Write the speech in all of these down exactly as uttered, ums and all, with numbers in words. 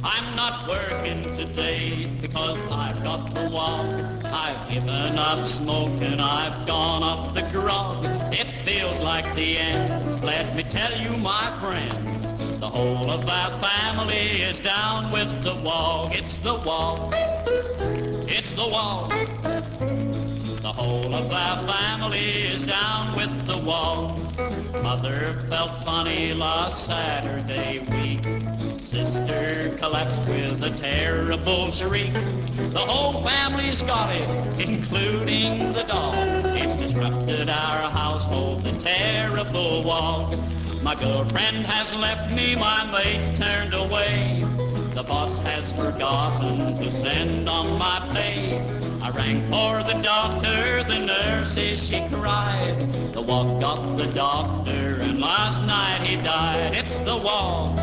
I'm not working today because I've got the wog. I've given up smoking, I've gone off the grog. It feels like the end, let me tell you, my friend. The whole of our family is down with the wog. It's the wog, it's the wog. The whole of our family is down with the wog. Mother felt funny last Saturday week. Sister collapsed with a terrible shriek. The whole family's got it, including the dog. It's disrupted our household, the terrible wog. My girlfriend has left me, my mate's turned away. The boss has forgotten to send on my pay. I rang for the doctor, the nurses, she cried. The wog got the doctor, and last night he died. It's the wog,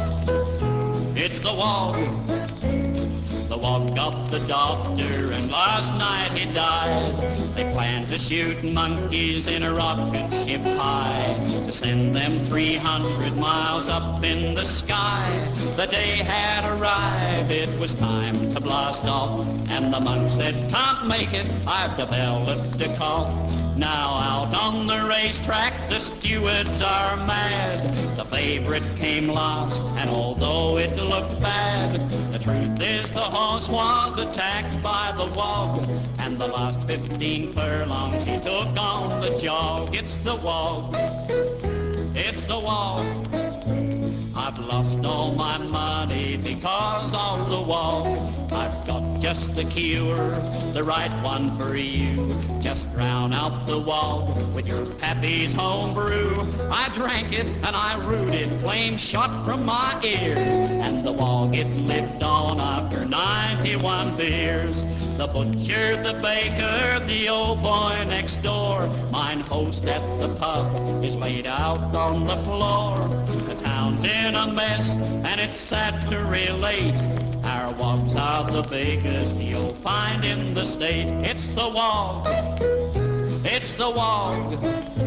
it's the wog. The wog got the doctor, and last night he died. They planned to shoot monkeys in a rocket ship high, to send them three hundred miles up in the sky. The day had arrived, it was time to blast off, and the monk said, "Can't make it, I've developed a cough." Now out on the racetrack, the stewards are mad. The favorite came last, and although it looked bad, the truth is the horse was attacked by the wog, and the last fifteen furlongs he took on the jog. It's the wog, it's the wog. I've lost all my money because of the wog. I've got just the cure, the right one for you. Just drown out the wog with your pappy's home brew. I drank it and I brewed it, flames shot from my ears, and the wog it lived on after ninety-one beers. The butcher, the baker, the old boy next door, mine host at the pub is laid out on the floor. The town's in a mess, and it's sad to relate. Our wogs are the biggest you'll find in the state. It's the wog, it's the wog.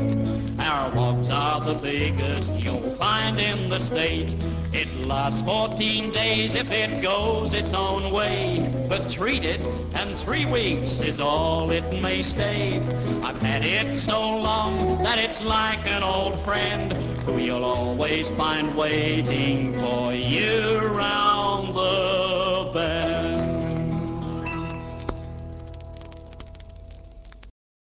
Our wogs are the biggest you'll find in the state. It lasts fourteen days if it goes its own way, but treat it and three weeks is all it may stay. I've had it so long that it's like an old friend who you'll always find waiting for you round